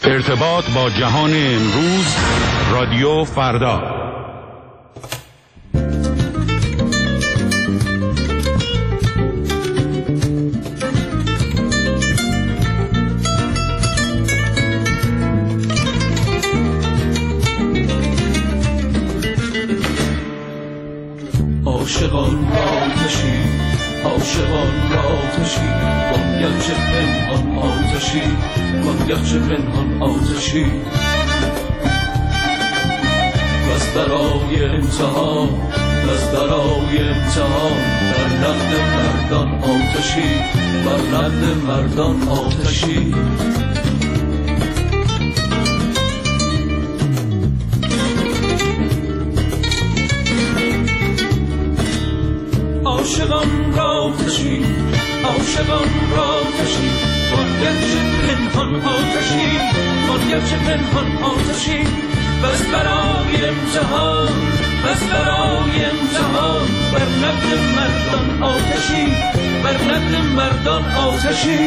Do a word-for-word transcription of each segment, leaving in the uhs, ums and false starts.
ارتباط با جهان امروز، رادیو فردا. عاشقان آتشی، عاشقان آتشی، باید چه پنهان آتشی، باید چه پنهان آتشی. بس برای امتحان، بس برای امتحان، بر نقد مردان آتشی، بر نقد مردان آتشی. عاشقان را آتشی، عاشقان را آتشی، باید چه پنهان آتشی، باید چه پنهان آتشی. بس برای امتحان، بس برای امتحان، بر نقد مردان آتشی، بر نقد مردان آتشی.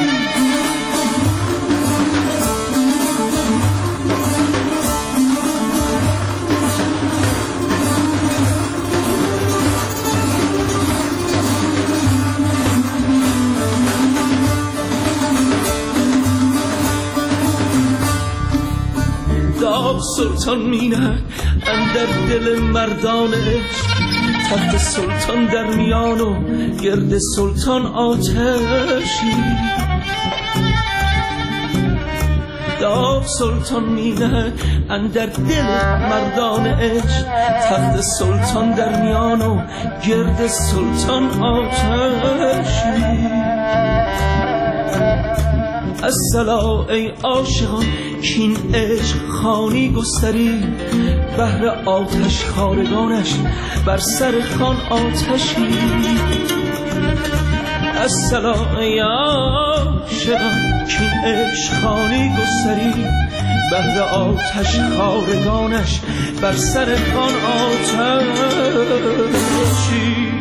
داغ سلطان مینه اندر دل مردانش، تخت سلطان در میان و گرد سلطان آتشی. داغ سلطان مینه اندر دل مردانش، تخت سلطان در میان و گرد سلطان آتشی. الصلا ای عاشقان کین عشق خانی گستری، بهر آتش خارگانش بر سر خان آتشی. الصلا ای عاشقان کین عشق خانی گستری، بهر آتش خارگانش بر سر خان آتشی.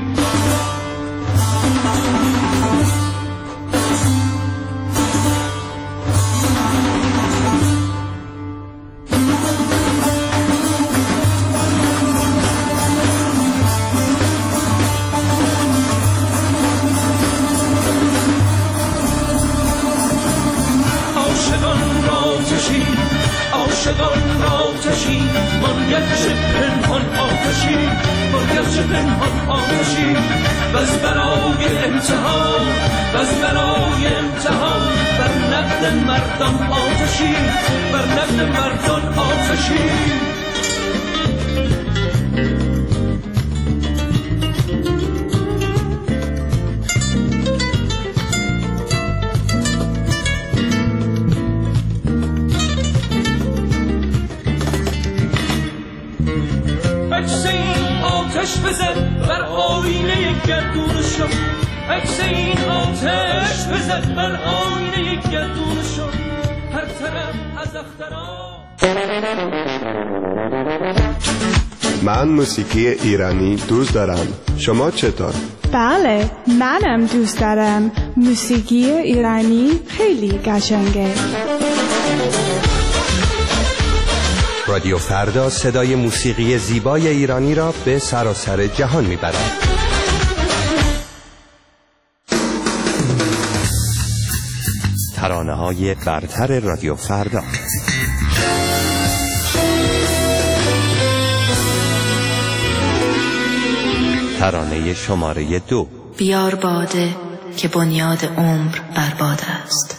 عاشقان آتشی، باید چه پنهان آتشی، باید چه پنهان آتشی. بس برای امتحان، بس برای امتحان، بر نقد مردان آتشی، بر نقد مردان آتشی. آتش بزد بر آینه گردونشو، عکس این آتش بزد بر آینه گردونشو، هر طرف از اختران. من موسیقی ایرانی دوست دارم. شما چطور؟ بله، منم دوست دارم. موسیقی ایرانی خیلی قشنگه. رادیو فردا صدای موسیقی زیبای ایرانی را به سراسر جهان میبرد. ترانه‌های برتر رادیو فردا. ترانه شماره دو. بیار باده که بنیاد عمر برباد است.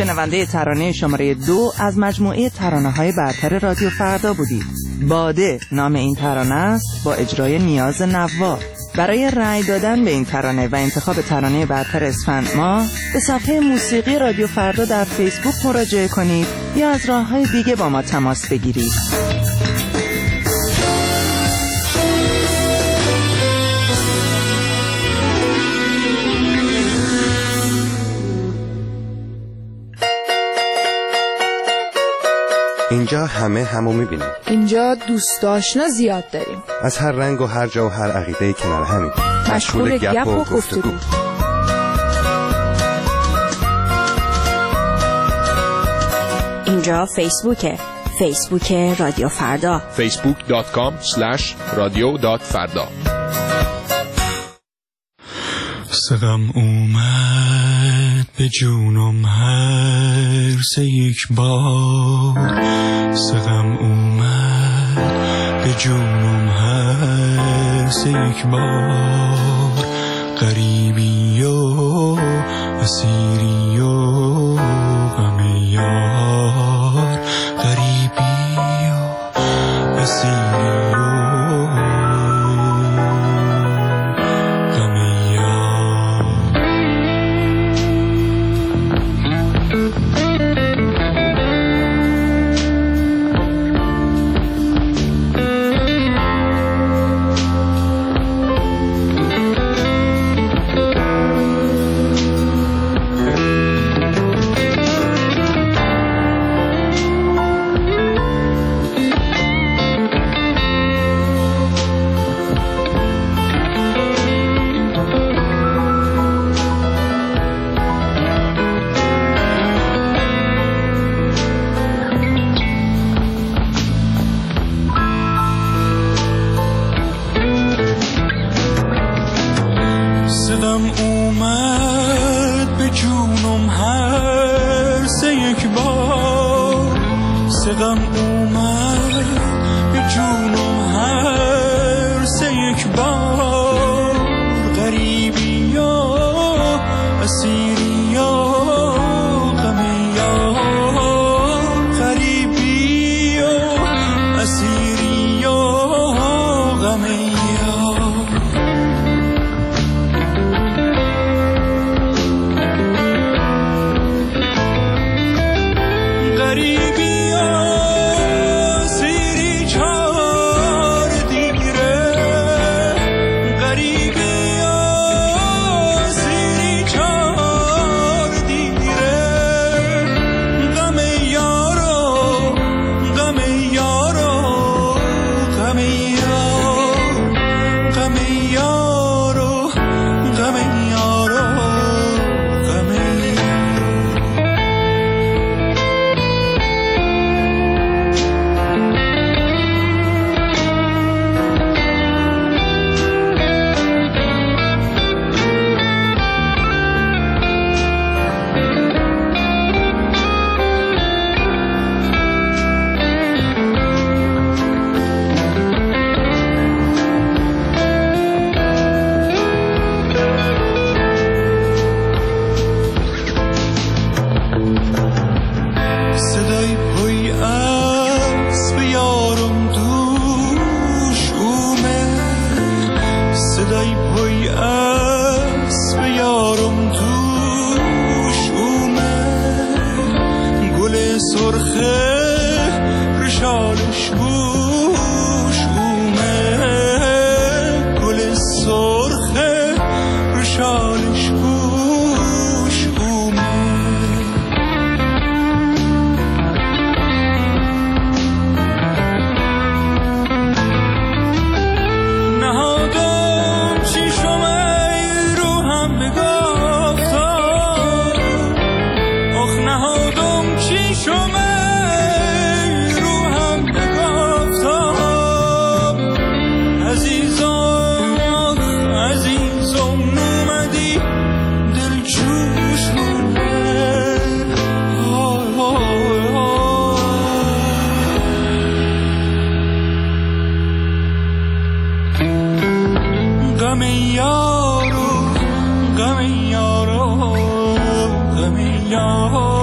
شنونده ترانه شماره دو از مجموعه ترانه‌های برتر رادیو فردا بودید. باده نام این ترانه است با اجرای نیاز نوا. برای رأی دادن به این ترانه و انتخاب ترانه برتر اسفند ماه به صفحه موسیقی رادیو فردا در فیسبوک مراجعه کنید یا از راه‌های دیگه با ما تماس بگیرید. اینجا همه همو میبینیم. اینجا دوست آشنا زیاد داریم. از هر رنگ و هر جا و هر عقیده کنار همیم. مشغول گپ و گفتگو. اینجا فیسبوکه. فیسبوک رادیو فردا. فیسبوک دات کام اسلش رادیو دات فردا. سقم اومد به جونم هر سه یک بار، سقم اومد به جونم هر سه یک بار، غریبی و اسیری و غم یار، غریبی و اسیری غم یارو غم یارو غم یارو